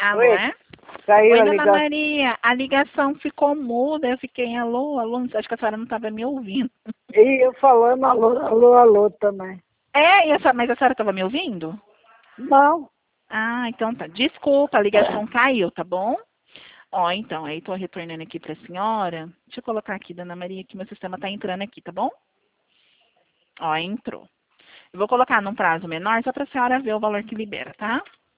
Alô, Oi, é? caiu Oi, a dona ligação. Maria. A ligação ficou muda. Eu fiquei alô, alô. Acho que a senhora não estava me ouvindo. E eu falando alô, alô, alô também. Mas a senhora estava me ouvindo? Não, Ah, então tá. Desculpa, a ligação caiu, tá bom? Ó, então, aí tô retornando aqui pra senhora. Deixa eu colocar aqui, dona Maria, que meu sistema tá entrando aqui, tá bom? Ó, entrou. Eu vou colocar num prazo menor só pra senhora ver o valor que libera, tá?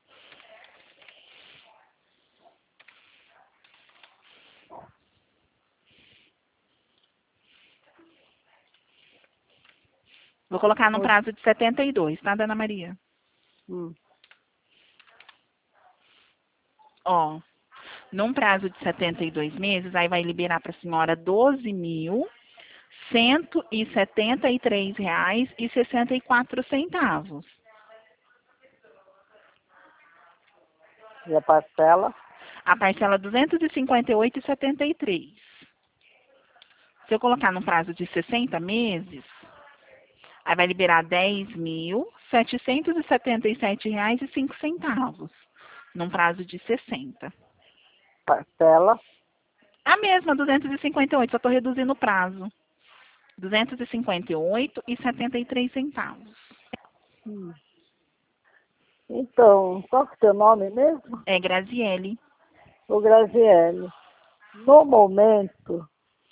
Vou colocar num Oi. prazo de 72, tá, dona Maria? Hum. Ó, num prazo de 72 meses, aí vai liberar para a senhora R$ 12.173,64. E a parcela? A parcela R$ 258,73. Se eu colocar num prazo de 60 meses, aí vai liberar R$ 10.777,05. Num prazo de 60. Parcela? A mesma, 258, só estou reduzindo o prazo. R$ 258,73. Hum. Então, qual que é o seu nome mesmo? É Graziele. O Graziele. No momento,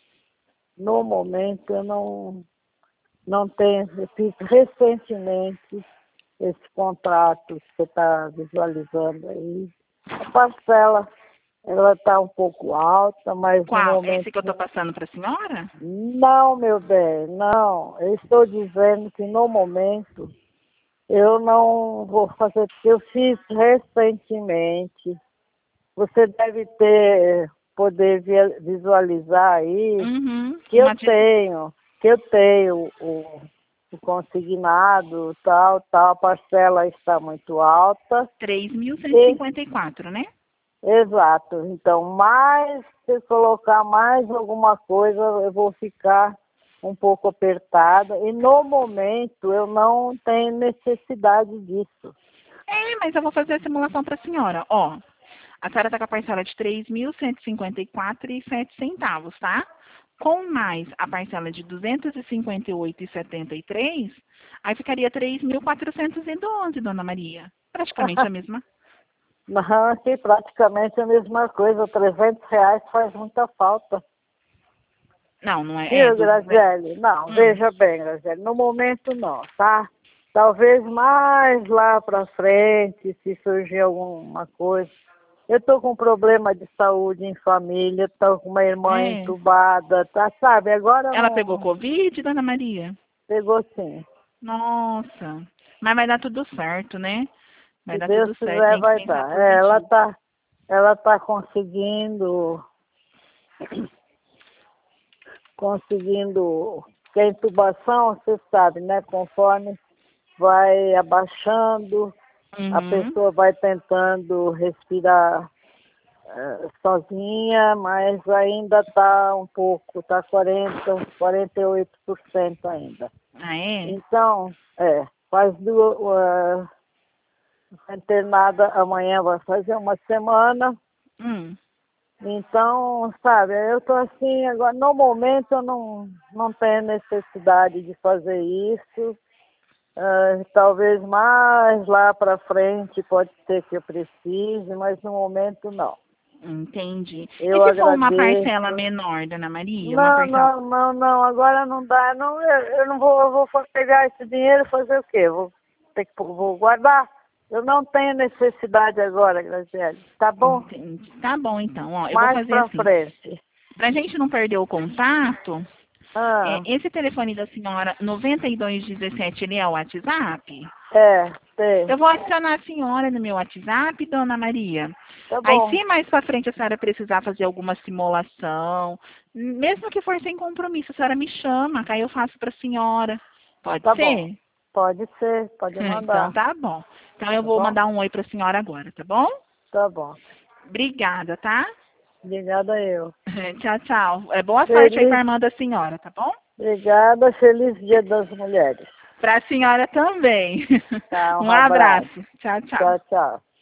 eu não tenho, eu fiz recentemente esse contrato que você está visualizando aí. A parcela, ela está um pouco alta, mas no Qual? momento Esse que eu estou passando para a senhora? não, meu bem, não. Eu estou dizendo que no momento eu não vou fazer, porque eu fiz recentemente. Você deve poder visualizar aí Uhum. que eu tenho o consignado, tal, a parcela está muito alta. 3.154, né? Exato. Então, se colocar mais alguma coisa, eu vou ficar um pouco apertada. E no momento eu não tenho necessidade disso. Mas eu vou fazer a simulação para a senhora. Ó, a senhora está com a parcela de R$ 3.154,07, tá? Com mais a parcela de R$ 258,73, aí ficaria 3.412, dona Maria. Praticamente a mesma. Não, aqui praticamente a mesma coisa. R$ 300 faz muita falta. Não, não é. Viu, Graziele? Não, Hum. veja bem, Graziele, no momento não, tá? Talvez mais lá para frente, se surgir alguma coisa. Eu tô com problema de saúde em família, tô com uma irmã É. entubada, tá? Sabe, agora Ela pegou não Covid, dona Maria? pegou sim. Nossa. Mas vai dar tudo certo, né? Vai Se dar Deus tudo certo, quiser, tem que vai pensar dar. É, positivo. ela tá conseguindo, que a intubação, você sabe, né? Conforme vai abaixando, a Uhum. pessoa vai tentando respirar sozinha, mas ainda está um pouco, está 48% ainda. Ah, é? Então, faz internada amanhã, vai fazer uma semana. Hum. Então, sabe, eu estou assim, agora no momento eu não tenho necessidade de fazer isso. Talvez mais lá para frente pode ser que eu precise, mas no momento não. Entendi. E Eu se for uma parcela agradeço. menor, dona Maria? Uma Não, parcela. não, não, não, agora não dá. Não, eu não vou, eu vou pegar esse dinheiro e fazer o quê? Vou guardar. Eu não tenho necessidade agora, Graziele. Tá bom? Entendi. Tá bom, então. Ó, eu vou Mais fazer para assim. frente. Pra gente não perder o contato, Ah, esse telefone da senhora 9217, ele é o WhatsApp? tem. Eu vou adicionar a senhora no meu WhatsApp, dona Maria. Tá Aí, bom. se mais pra frente a senhora precisar fazer alguma simulação, mesmo que for sem compromisso, a senhora me chama, que aí eu faço pra senhora. Pode Tá bom. ser? Pode ser, pode Então mandar. tá bom. Então eu Tá vou bom? mandar um oi pra senhora agora, tá bom? Tá bom. Obrigada, tá? Obrigada eu. Tchau, tchau. Boa sorte aí pra Feliz, irmã da senhora, tá bom? obrigada, feliz Dia das Mulheres. Pra senhora também. Tá, um Um abraço. abraço. Tchau, tchau. Tchau, tchau.